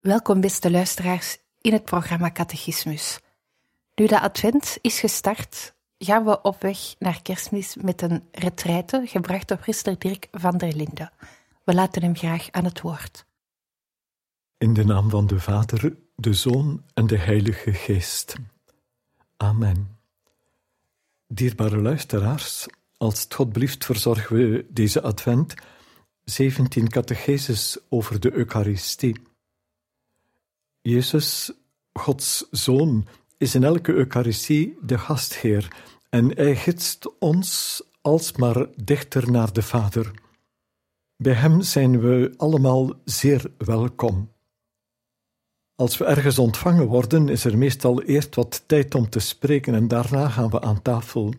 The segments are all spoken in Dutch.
Welkom beste luisteraars in het programma Catechismus. Nu de Advent is gestart, gaan we op weg naar Kerstmis met een retraite gebracht door priester Dirk van der Linden. We laten hem graag aan het woord. In de naam van de Vader, de Zoon en de Heilige Geest. Amen. Dierbare luisteraars, als het God blieft verzorgen we deze Advent 17 catecheses over de Eucharistie. Jezus, Gods Zoon, is in elke Eucharistie de gastheer en hij gidst ons alsmaar dichter naar de Vader. Bij hem zijn we allemaal zeer welkom. Als we ergens ontvangen worden, is er meestal eerst wat tijd om te spreken en daarna gaan we aan tafel.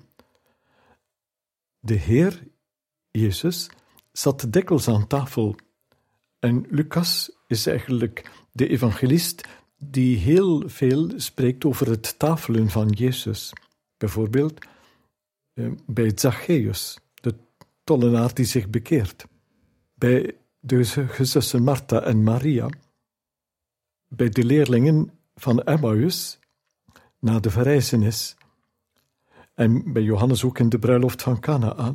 De Heer, Jezus, zat dikwijls aan tafel en Lucas is eigenlijk de evangelist die heel veel spreekt over het tafelen van Jezus. Bijvoorbeeld bij Zacchaeus, de tollenaar die zich bekeert. Bij de gezussen Martha en Maria. Bij de leerlingen van Emmaus, na de verrijzenis. En bij Johannes ook in de bruiloft van Kanaan.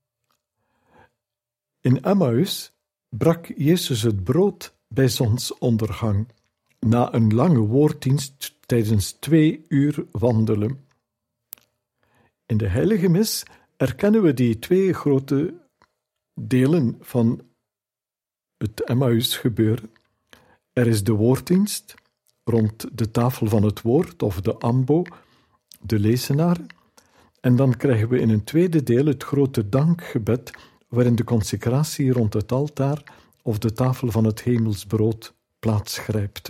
In Emmaus brak Jezus het brood bij zonsondergang, na een lange woorddienst tijdens 2 uur wandelen. In de heilige mis erkennen we die 2 grote delen van het Emmaus gebeuren. Er is de woorddienst, rond de tafel van het woord, of de ambo, de lezenaar, en dan krijgen we in een tweede deel het grote dankgebed, waarin de consecratie rond het altaar of de tafel van het hemelsbrood plaatsgrijpt.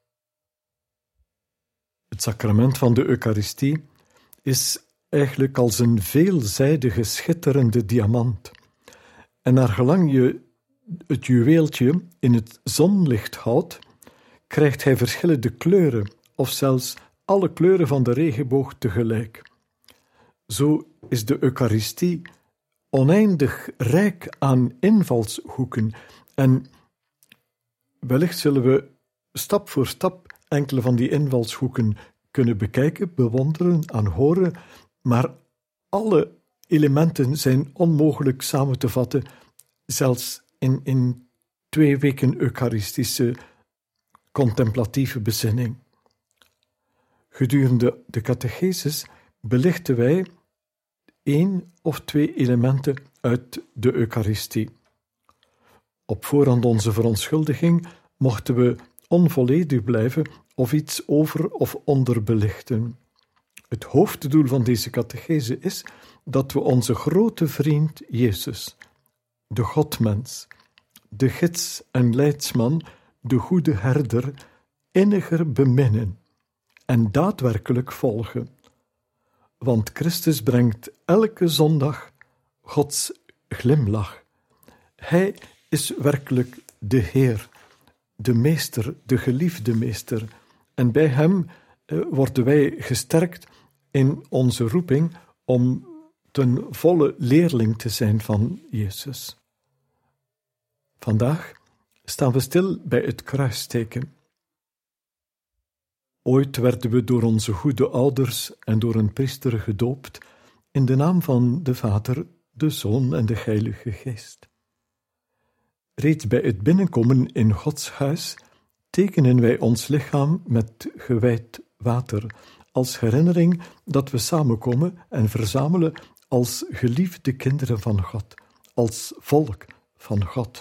Het sacrament van de Eucharistie is eigenlijk als een veelzijdige schitterende diamant. En naar gelang je het juweeltje in het zonlicht houdt, krijgt hij verschillende kleuren, of zelfs alle kleuren van de regenboog tegelijk. Zo is de Eucharistie oneindig rijk aan invalshoeken en wellicht zullen we stap voor stap enkele van die invalshoeken kunnen bekijken, bewonderen, aanhoren, maar alle elementen zijn onmogelijk samen te vatten, zelfs in 2 weken eucharistische contemplatieve bezinning. Gedurende de catecheses belichten wij 1 of 2 elementen uit de Eucharistie. Op voorhand onze verontschuldiging mochten we onvolledig blijven of iets over of onder belichten. Het hoofddoel van deze catechese is dat we onze grote vriend Jezus, de Godmens, de gids en leidsman, de goede herder, inniger beminnen en daadwerkelijk volgen. Want Christus brengt elke zondag Gods glimlach. Hij is werkelijk de Heer, de Meester, de geliefde Meester. En bij hem worden wij gesterkt in onze roeping om ten volle leerling te zijn van Jezus. Vandaag staan we stil bij het kruisteken. Ooit werden we door onze goede ouders en door een priester gedoopt in de naam van de Vader, de Zoon en de Heilige Geest. Reeds bij het binnenkomen in Gods huis tekenen wij ons lichaam met gewijd water, als herinnering dat we samenkomen en verzamelen als geliefde kinderen van God, als volk van God.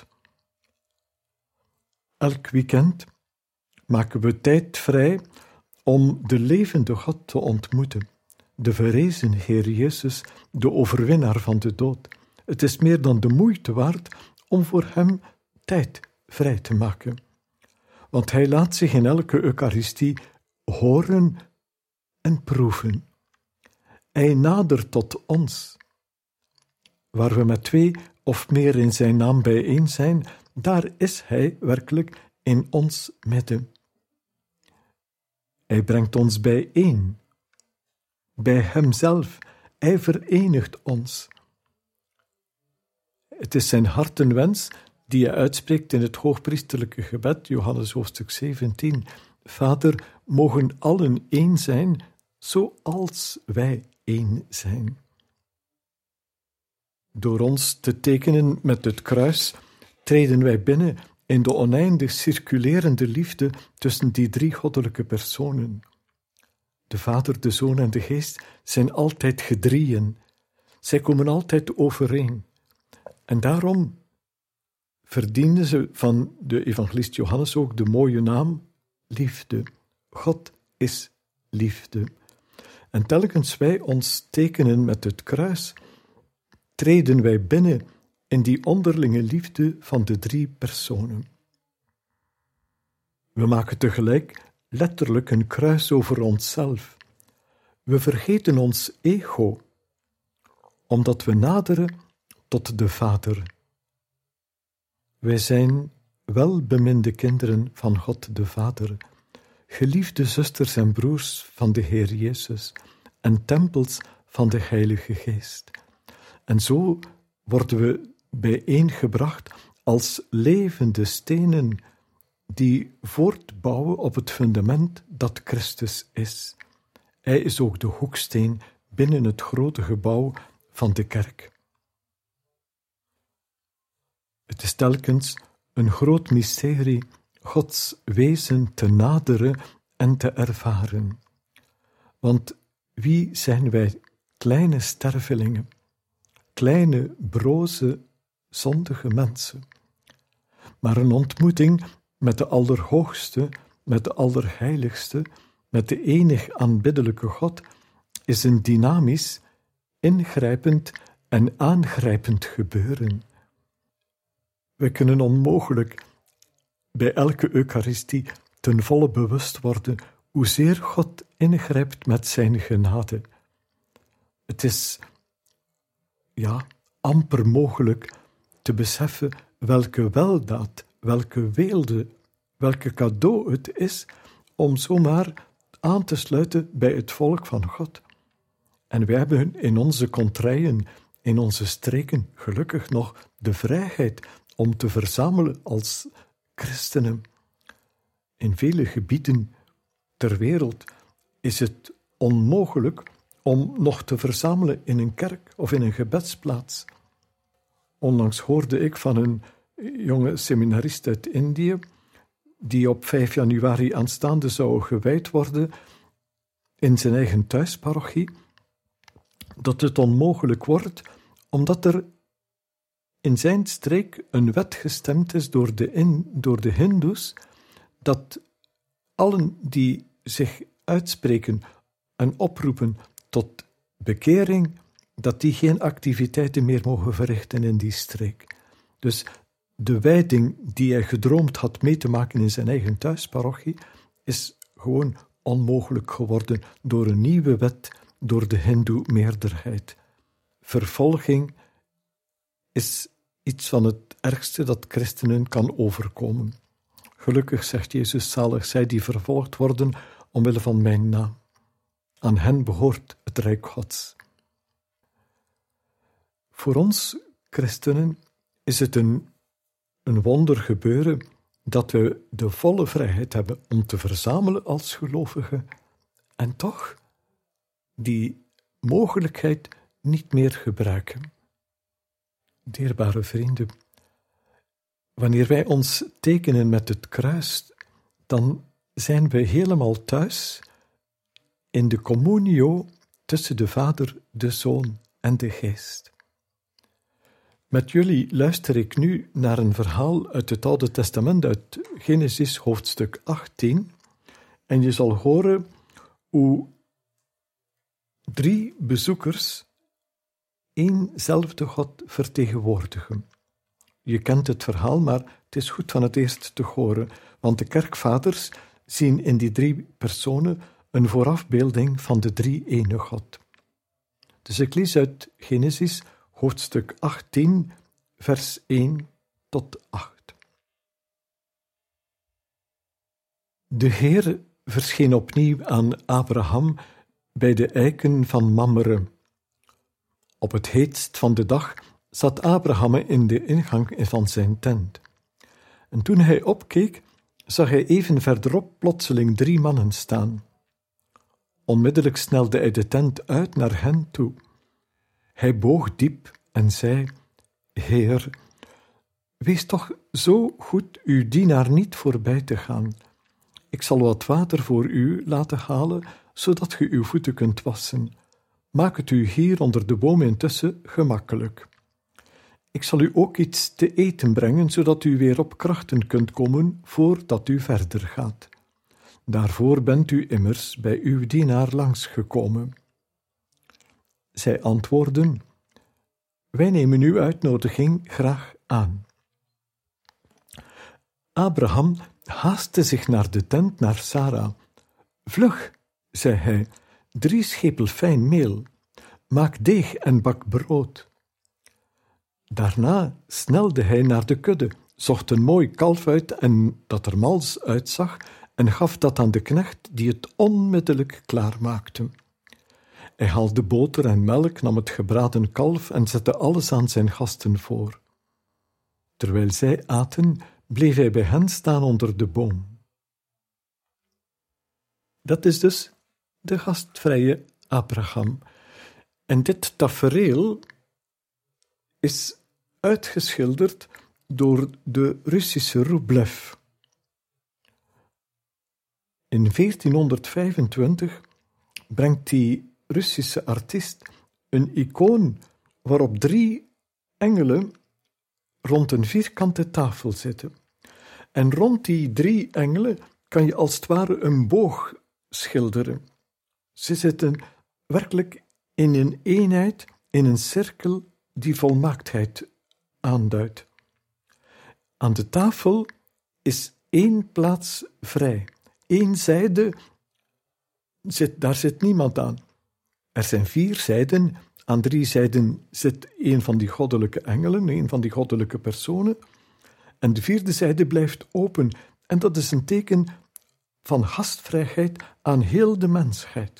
Elk weekend maken we tijd vrij om de levende God te ontmoeten, de verrezen Heer Jezus, de overwinnaar van de dood. Het is meer dan de moeite waard om voor hem tijd vrij te maken. Want hij laat zich in elke Eucharistie horen en proeven. Hij nadert tot ons. Waar we met 2 of meer in zijn naam bijeen zijn, daar is hij werkelijk in ons midden. Hij brengt ons bijeen, bij hemzelf. Hij verenigt ons. Het is zijn hartenwens die hij uitspreekt in het hoogpriesterlijke gebed, Johannes hoofdstuk 17. Vader, mogen allen één zijn, zoals wij één zijn. Door ons te tekenen met het kruis treden wij binnen in de oneindig circulerende liefde tussen die drie goddelijke personen. De Vader, de Zoon en de Geest zijn altijd gedrieën. Zij komen altijd overeen. En daarom verdienen ze van de evangelist Johannes ook de mooie naam liefde. God is liefde. En telkens wij ons tekenen met het kruis, treden wij binnen in die onderlinge liefde van de drie personen. We maken tegelijk letterlijk een kruis over onszelf. We vergeten ons ego, omdat we naderen tot de Vader. Wij zijn welbeminde kinderen van God de Vader, geliefde zusters en broers van de Heer Jezus en tempels van de Heilige Geest. En zo worden we bijeengebracht als levende stenen die voortbouwen op het fundament dat Christus is. Hij is ook de hoeksteen binnen het grote gebouw van de kerk. Het is telkens een groot mysterie Gods wezen te naderen en te ervaren. Want wie zijn wij, kleine stervelingen, kleine, broze, zondige mensen? Maar een ontmoeting met de Allerhoogste, met de Allerheiligste, met de enig aanbiddelijke God, is een dynamisch, ingrijpend en aangrijpend gebeuren. We kunnen onmogelijk bij elke Eucharistie ten volle bewust worden hoezeer God ingrijpt met zijn genade. Het is, amper mogelijk te beseffen welke weldaad, welke weelde, welke cadeau het is om zomaar aan te sluiten bij het volk van God. En wij hebben in onze contraien, in onze streken, gelukkig nog de vrijheid om te verzamelen als christenen. In vele gebieden ter wereld is het onmogelijk om nog te verzamelen in een kerk of in een gebedsplaats. Onlangs hoorde ik van een jonge seminarist uit Indië, die op 5 januari aanstaande zou gewijd worden in zijn eigen thuisparochie, dat het onmogelijk wordt, omdat er in zijn streek een wet gestemd is door de Hindoes, dat allen die zich uitspreken en oproepen tot bekering, dat die geen activiteiten meer mogen verrichten in die streek. Dus de wijding die hij gedroomd had mee te maken in zijn eigen thuisparochie, is gewoon onmogelijk geworden door een nieuwe wet, door de Hindoe-meerderheid. Vervolging is iets van het ergste dat christenen kan overkomen. Gelukkig, zegt Jezus, zalig zij die vervolgd worden omwille van mijn naam. Aan hen behoort het Rijk Gods. Voor ons, christenen, is het een wonder gebeuren dat we de volle vrijheid hebben om te verzamelen als gelovigen en toch die mogelijkheid niet meer gebruiken. Dierbare vrienden, wanneer wij ons tekenen met het kruis, dan zijn we helemaal thuis in de communio tussen de Vader, de Zoon en de Geest. Met jullie luister ik nu naar een verhaal uit het Oude Testament, uit Genesis hoofdstuk 18, en je zal horen hoe 3 bezoekers éénzelfde God vertegenwoordigen. Je kent het verhaal, maar het is goed van het eerst te horen, want de kerkvaders zien in die 3 personen een voorafbeelding van de 3-ene God. Dus ik lees uit Genesis hoofdstuk 18, vers 1 tot 8. De Heer verscheen opnieuw aan Abraham bij de eiken van Mamre. Op het heetst van de dag zat Abraham in de ingang van zijn tent. En toen hij opkeek, zag hij even verderop plotseling 3 mannen staan. Onmiddellijk snelde hij de tent uit naar hen toe. Hij boog diep en zei: Heer, wees toch zo goed uw dienaar niet voorbij te gaan. Ik zal wat water voor u laten halen, zodat ge uw voeten kunt wassen. Maak het u hier onder de boom intussen gemakkelijk. Ik zal u ook iets te eten brengen, zodat u weer op krachten kunt komen voordat u verder gaat. Daarvoor bent u immers bij uw dienaar langsgekomen. Zij antwoordden: Wij nemen uw uitnodiging graag aan. Abraham haastte zich naar de tent naar Sara. Vlug, zei hij, 3 schepel fijn meel. Maak deeg en bak brood. Daarna snelde hij naar de kudde, zocht een mooi kalf uit en dat er mals uitzag en gaf dat aan de knecht die het onmiddellijk klaarmaakte. Hij haalde boter en melk, nam het gebraden kalf en zette alles aan zijn gasten voor. Terwijl zij aten, bleef hij bij hen staan onder de boom. Dat is dus de gastvrije Abraham. En dit tafereel is uitgeschilderd door de Russische Rublev. In 1425 brengt die Russische artiest een icoon waarop 3 engelen rond een vierkante tafel zitten. En rond die 3 engelen kan je als het ware een boog schilderen. Ze zitten werkelijk in een eenheid, in een cirkel die volmaaktheid aanduidt. Aan de tafel is 1 plaats vrij. 1 zijde, daar zit niemand aan. Er zijn 4 zijden. Aan 3 zijden zit 1 van die goddelijke engelen, 1 van die goddelijke personen. En de 4e zijde blijft open. En dat is een teken van gastvrijheid aan heel de mensheid.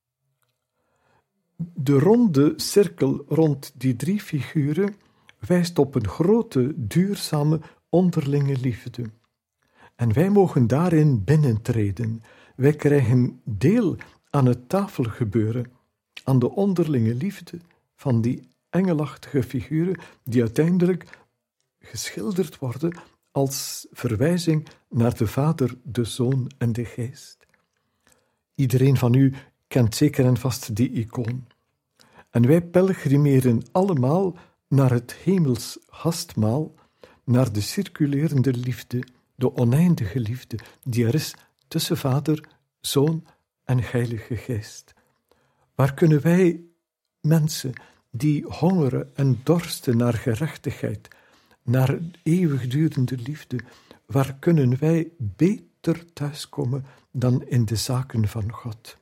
De ronde cirkel rond die 3 figuren wijst op een grote, duurzame, onderlinge liefde. En wij mogen daarin binnentreden. Wij krijgen deel aan het tafelgebeuren, aan de onderlinge liefde van die engelachtige figuren die uiteindelijk geschilderd worden als verwijzing naar de Vader, de Zoon en de Geest. Iedereen van u kent zeker en vast die icoon. En wij pelgrimeren allemaal naar het hemels gastmaal, naar de circulerende liefde, de oneindige liefde die er is tussen Vader, Zoon en Heilige Geest. Waar kunnen wij, mensen die hongeren en dorsten naar gerechtigheid, naar eeuwigdurende liefde, waar kunnen wij beter thuiskomen dan in de zaken van God?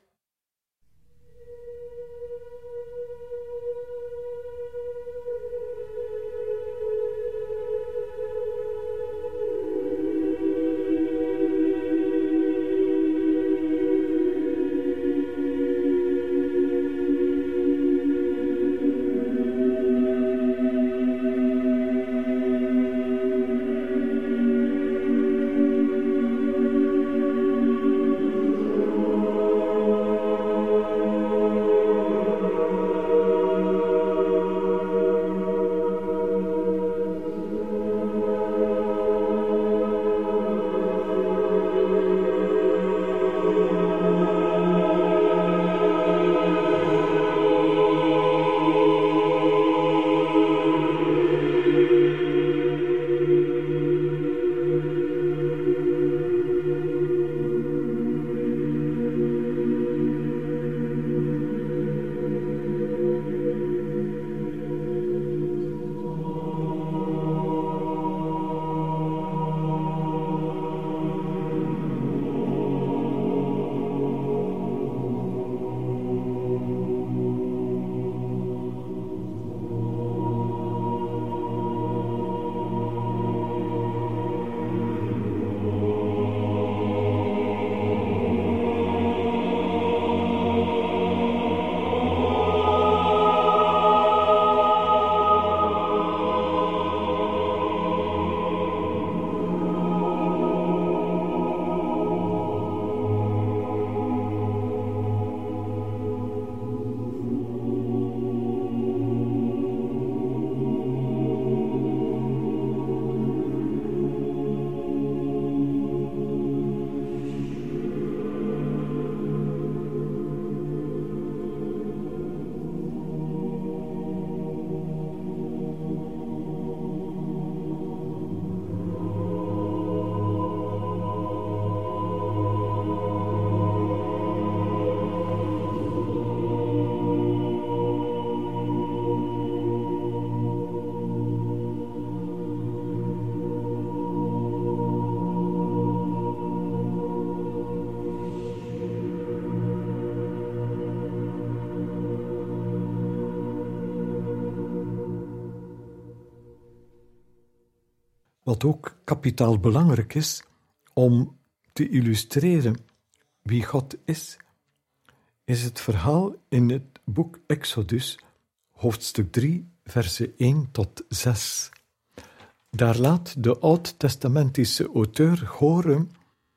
Wat ook kapitaal belangrijk is om te illustreren wie God is het verhaal in het boek Exodus, hoofdstuk 3, versen 1 tot 6. Daar laat de oud-testamentische auteur horen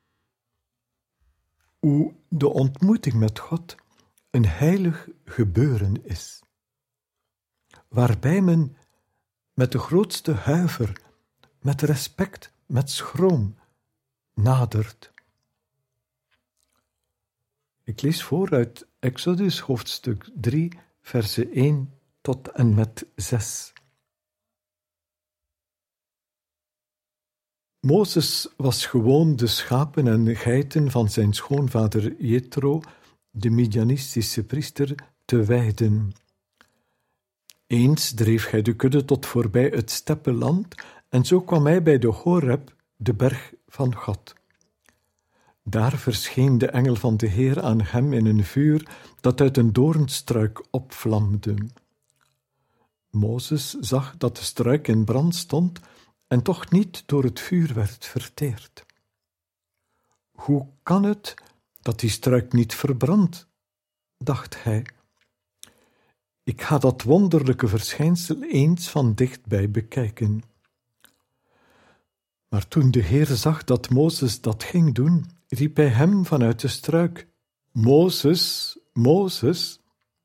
hoe de ontmoeting met God een heilig gebeuren is, waarbij men met de grootste huiver, met respect, met schroom nadert. Ik lees voor uit Exodus hoofdstuk 3, versen 1 tot en met 6. Mozes was gewoon de schapen en geiten van zijn schoonvader Jethro, de Midianistische priester, te weiden. Eens dreef hij de kudde tot voorbij het steppenland en zo kwam hij bij de Horeb, de berg van God. Daar verscheen de engel van de Heer aan hem in een vuur dat uit een doornstruik opvlamde. Mozes zag dat de struik in brand stond en toch niet door het vuur werd verteerd. Hoe kan het dat die struik niet verbrandt? Dacht hij. Ik ga dat wonderlijke verschijnsel eens van dichtbij bekijken. Maar toen de Heer zag dat Mozes dat ging doen, riep hij hem vanuit de struik: Mozes, Mozes.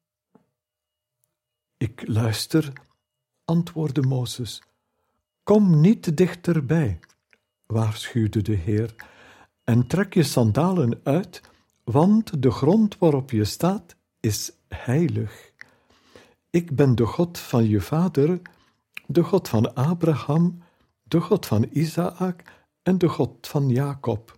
Ik luister, antwoordde Mozes. Kom niet dichterbij, waarschuwde de Heer, en trek je sandalen uit, want de grond waarop je staat is heilig. Ik ben de God van je vader, de God van Abraham, de God van Isaak en de God van Jacob.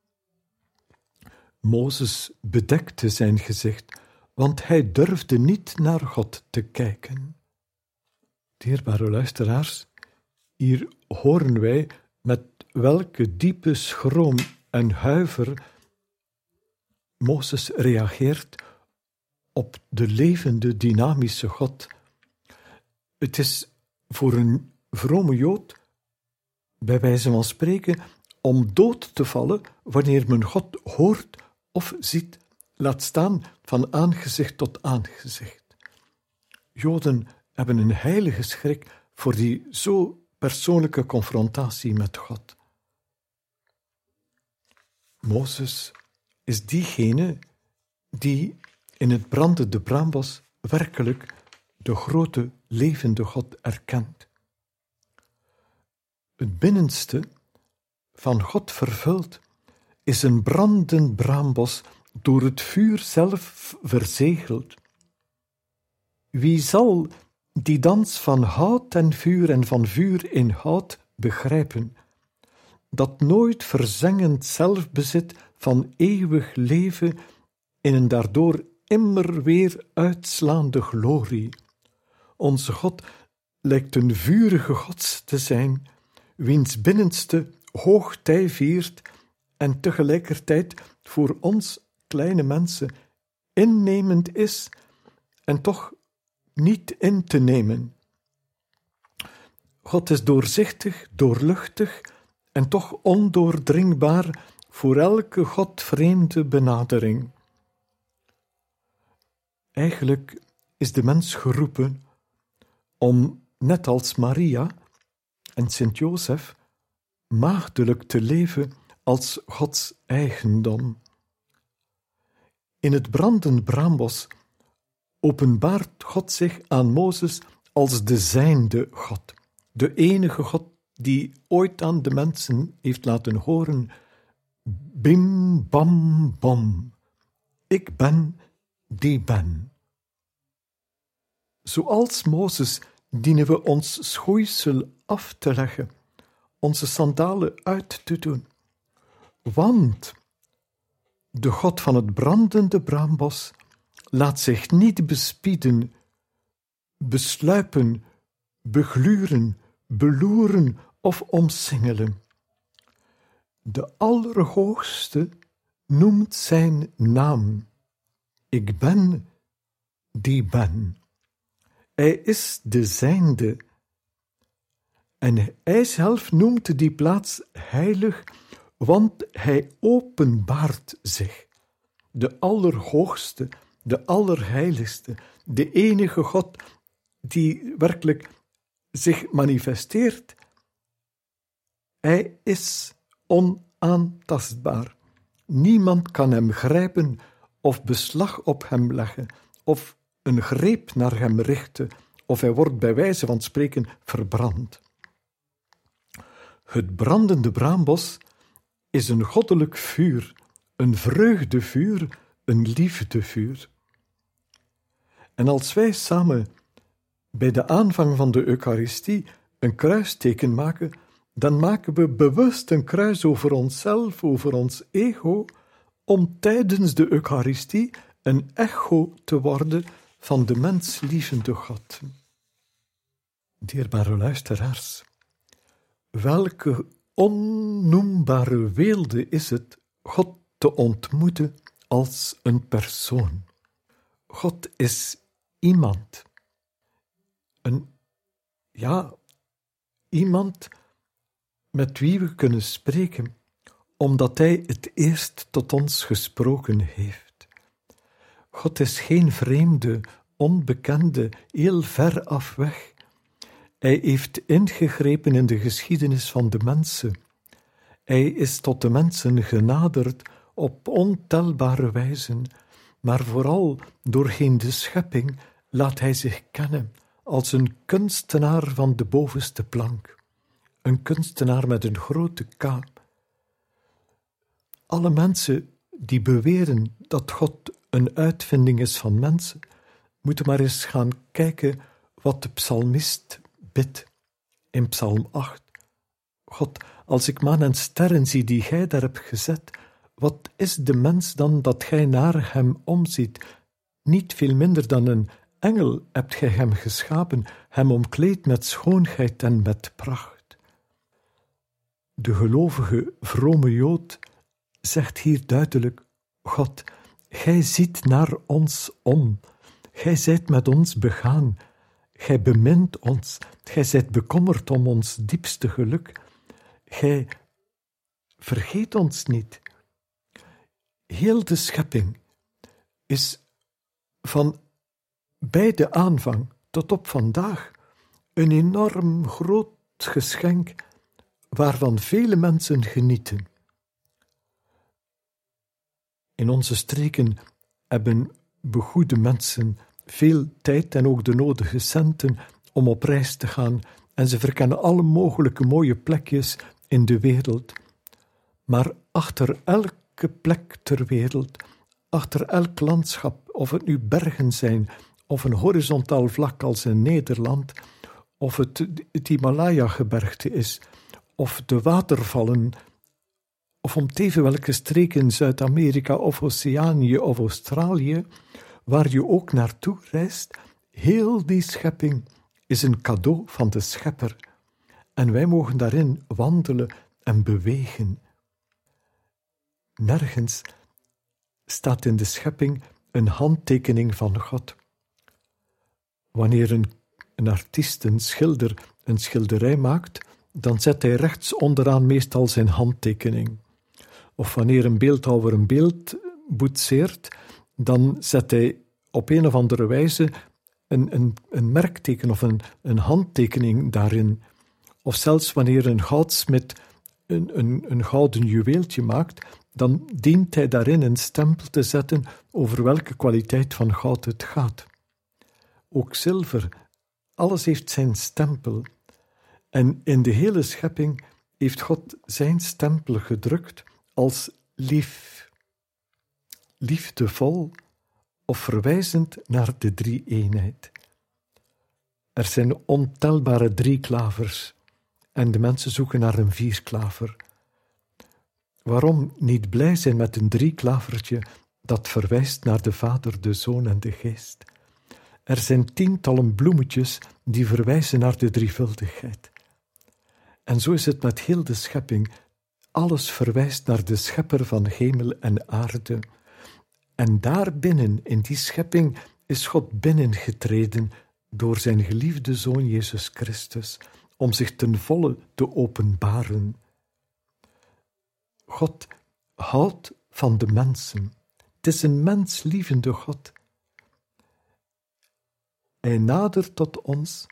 Mozes bedekte zijn gezicht, want hij durfde niet naar God te kijken. Dierbare luisteraars, hier horen wij met welke diepe schroom en huiver Mozes reageert op de levende, dynamische God. Het is voor een vrome Jood, bij wijze van spreken, om dood te vallen wanneer men God hoort of ziet, laat staan van aangezicht tot aangezicht. Joden hebben een heilige schrik voor die zo persoonlijke confrontatie met God. Mozes is diegene die in het brandende braambos werkelijk de grote levende God erkent. Het binnenste, van God vervuld, is een brandend braambos door het vuur zelf verzegeld. Wie zal die dans van hout en van vuur in hout begrijpen, dat nooit verzengend zelfbezit van eeuwig leven in een daardoor immer weer uitslaande glorie. Onze God lijkt een vurige God te zijn, wiens binnenste hoogtij viert en tegelijkertijd voor ons kleine mensen innemend is en toch niet in te nemen. God is doorzichtig, doorluchtig en toch ondoordringbaar voor elke godvreemde benadering. Eigenlijk is de mens geroepen om, net als Maria en Sint-Jozef, maagdelijk te leven als Gods eigendom. In het brandend braambos openbaart God zich aan Mozes als de zijnde God, de enige God die ooit aan de mensen heeft laten horen: bim, bam, bom, ik ben die ben. Zoals Mozes dienen we ons schoeisel af te leggen, onze sandalen uit te doen, want de God van het brandende braambos laat zich niet bespieden, besluipen, begluren, beloeren of omsingelen. De Allerhoogste noemt zijn naam: ik ben die ben. Hij is de zijnde En hij zelf noemt die plaats heilig, want hij openbaart zich. De Allerhoogste, de Allerheiligste, de enige God die werkelijk zich manifesteert. Hij is onaantastbaar. Niemand kan hem grijpen of beslag op hem leggen, of een greep naar hem richten, of hij wordt bij wijze van spreken verbrand. Het brandende braambos is een goddelijk vuur, een vreugdevuur, een liefdevuur. En als wij samen bij de aanvang van de Eucharistie een kruisteken maken, dan maken we bewust een kruis over onszelf, over ons ego, om tijdens de Eucharistie een echo te worden van de menslievende God. Dierbare luisteraars, welke onnoembare weelde is het God te ontmoeten als een persoon. God is iemand. Iemand met wie we kunnen spreken, omdat hij het eerst tot ons gesproken heeft. God is geen vreemde, onbekende, heel ver af weg. Hij heeft ingegrepen in de geschiedenis van de mensen. Hij is tot de mensen genaderd op ontelbare wijzen, maar vooral doorheen de schepping laat hij zich kennen als een kunstenaar van de bovenste plank. Een kunstenaar met een grote K. Alle mensen die beweren dat God een uitvinding is van mensen, moeten maar eens gaan kijken wat de psalmist bidt in Psalm 8. God, als ik maan en sterren zie die gij daar hebt gezet, wat is de mens dan dat gij naar hem omziet? Niet veel minder dan een engel hebt gij hem geschapen, hem omkleed met schoonheid en met pracht. De gelovige, vrome Jood zegt hier duidelijk, God, gij ziet naar ons om, gij zijt met ons begaan, gij bemint ons, gij zijt bekommerd om ons diepste geluk, gij vergeet ons niet. Heel de schepping is van bij de aanvang tot op vandaag een enorm groot geschenk waarvan vele mensen genieten. In onze streken hebben begoede mensen veel tijd en ook de nodige centen om op reis te gaan en ze verkennen alle mogelijke mooie plekjes in de wereld. Maar achter elke plek ter wereld, achter elk landschap, of het nu bergen zijn, of een horizontaal vlak als in Nederland, of het Himalaya-gebergte is, of de watervallen, of om teven welke streek in Zuid-Amerika of Oceanië of Australië, waar je ook naartoe reist, heel die schepping is een cadeau van de Schepper. En wij mogen daarin wandelen en bewegen. Nergens staat in de schepping een handtekening van God. Wanneer een artiest, een schilder, een schilderij maakt, dan zet hij rechts onderaan meestal zijn handtekening. Of wanneer een beeldhouwer een beeld boetseert, dan zet hij op een of andere wijze een merkteken of een handtekening daarin. Of zelfs wanneer een goudsmid een gouden juweeltje maakt, dan dient hij daarin een stempel te zetten over welke kwaliteit van goud het gaat. Ook zilver, alles heeft zijn stempel. En in de hele schepping heeft God zijn stempel gedrukt als lief, liefdevol of verwijzend naar de drie-eenheid. Er zijn ontelbare drieklavers en de mensen zoeken naar een vierklaver. Waarom niet blij zijn met een drieklavertje dat verwijst naar de Vader, de Zoon en de Geest? Er zijn tientallen bloemetjes die verwijzen naar de drievuldigheid. En zo is het met heel de schepping. Alles verwijst naar de Schepper van hemel en aarde. En daarbinnen, in die schepping, is God binnengetreden door zijn geliefde Zoon Jezus Christus, om zich ten volle te openbaren. God houdt van de mensen. Het is een menslievende God. Hij nadert tot ons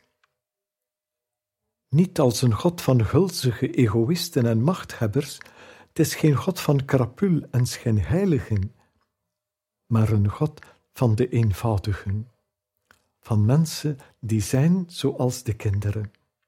niet als een God van gulzige egoïsten en machthebbers. Het is geen God van krapul en schijnheiligen, maar een God van de eenvoudigen, van mensen die zijn zoals de kinderen.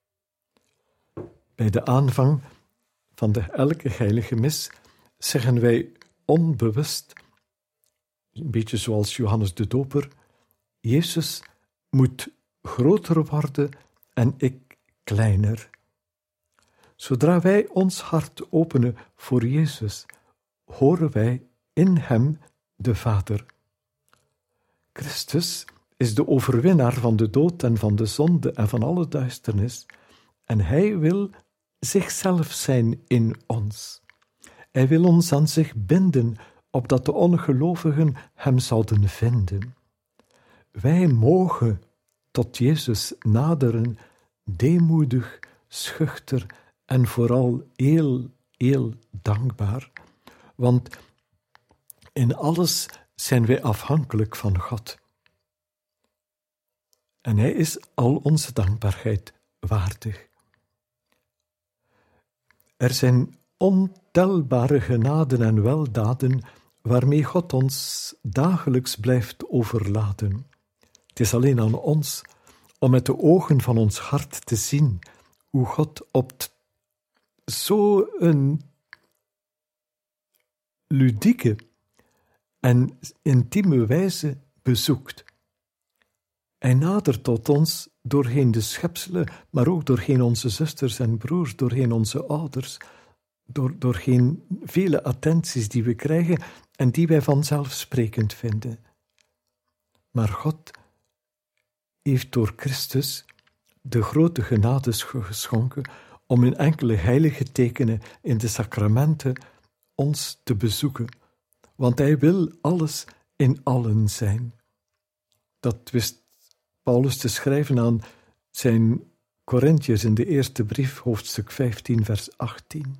Bij de aanvang van elke heilige mis zeggen wij onbewust, een beetje zoals Johannes de Doper, Jezus moet groter worden en ik kleiner. Zodra wij ons hart openen voor Jezus, horen wij in hem de Vader. Christus is de overwinnaar van de dood en van de zonde en van alle duisternis, en hij wil zichzelf zijn in ons. Hij wil ons aan zich binden, opdat de ongelovigen hem zouden vinden. Wij mogen tot Jezus naderen, deemoedig, schuchter en vooral heel, heel dankbaar, want in alles zijn wij afhankelijk van God. En hij is al onze dankbaarheid waardig. Er zijn ontelbare genaden en weldaden waarmee God ons dagelijks blijft overladen. Het is alleen aan ons om met de ogen van ons hart te zien hoe God op zo'n ludieke en intieme wijze bezoekt. Hij nadert tot ons doorheen de schepselen, maar ook doorheen onze zusters en broers, doorheen onze ouders, doorheen vele attenties die we krijgen en die wij vanzelfsprekend vinden. Maar God heeft door Christus de grote genade geschonken om in enkele heilige tekenen in de sacramenten ons te bezoeken, want hij wil alles in allen zijn. Dat wist Paulus te schrijven aan zijn Korinthiërs in de eerste brief, hoofdstuk 15, vers 18.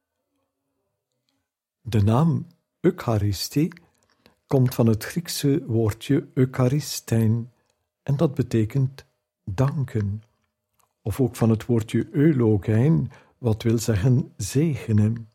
De naam Eucharistie komt van het Griekse woordje Eucharistein en dat betekent danken. Of ook van het woordje eulogein, wat wil zeggen zegenen.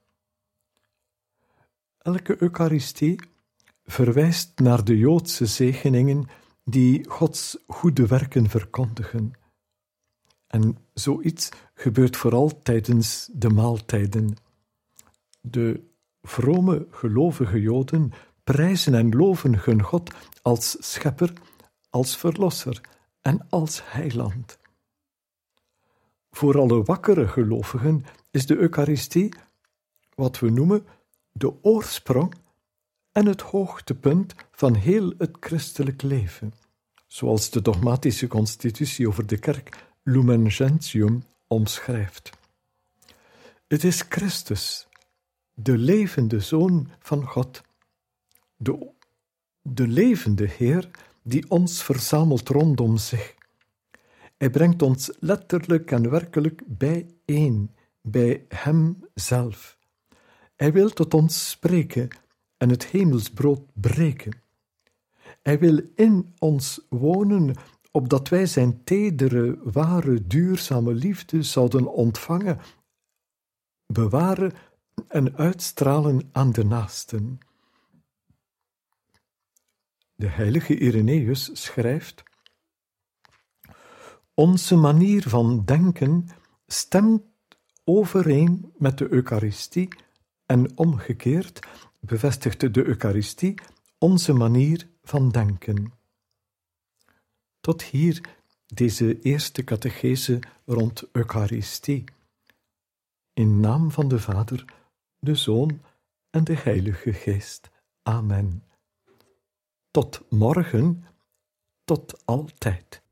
Elke Eucharistie verwijst naar de Joodse zegeningen die Gods goede werken verkondigen. En zoiets gebeurt vooral tijdens de maaltijden. De vrome, gelovige Joden prijzen en loven hun God als schepper, als verlosser en als heiland. Voor alle wakkere gelovigen is de Eucharistie wat we noemen de oorsprong en het hoogtepunt van heel het christelijk leven, zoals de dogmatische constitutie over de kerk Lumen Gentium omschrijft. Het is Christus, de levende Zoon van God, de levende Heer, die ons verzamelt rondom zich. Hij brengt ons letterlijk en werkelijk bijeen, bij Hem zelf. Hij wil tot ons spreken en het hemelsbrood breken. Hij wil in ons wonen, opdat wij zijn tedere, ware, duurzame liefde zouden ontvangen, bewaren en uitstralen aan de naasten. De heilige Ireneus schrijft: onze manier van denken stemt overeen met de Eucharistie en omgekeerd bevestigt de Eucharistie onze manier van denken. Tot hier deze eerste catechese rond Eucharistie. In naam van de Vader, de Zoon en de Heilige Geest. Amen. Tot morgen, tot altijd.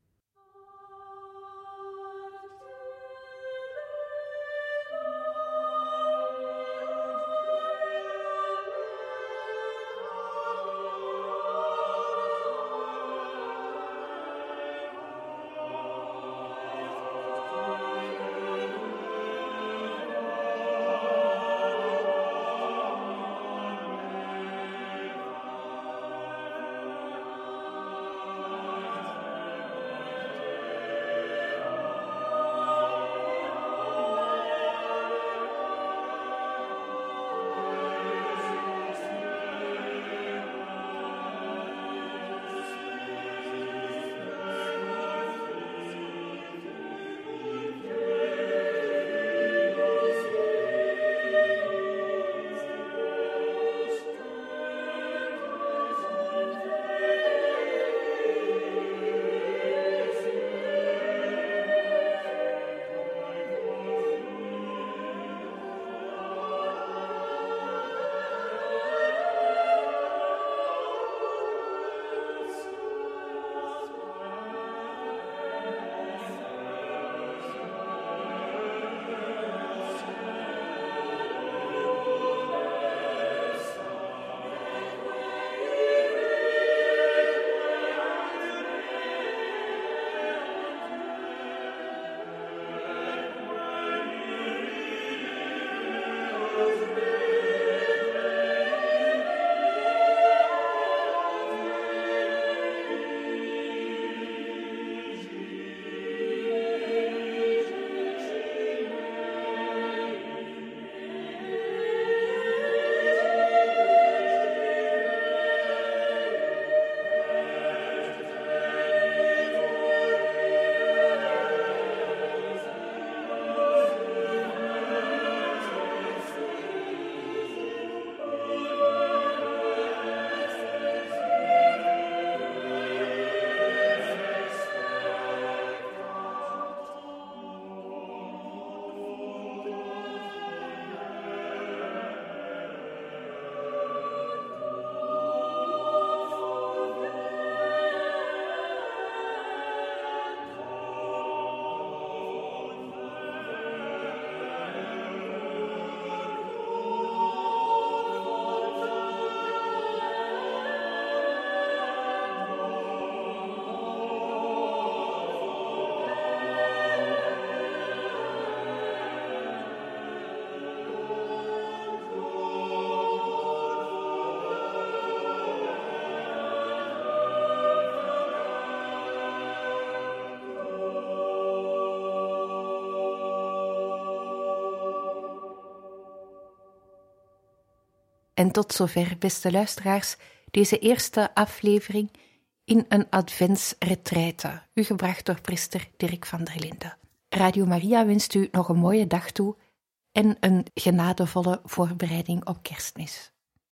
En tot zover, beste luisteraars, deze eerste aflevering in een adventsretraite, u gebracht door priester Dirk van der Linden. Radio Maria wenst u nog een mooie dag toe en een genadevolle voorbereiding op Kerstmis.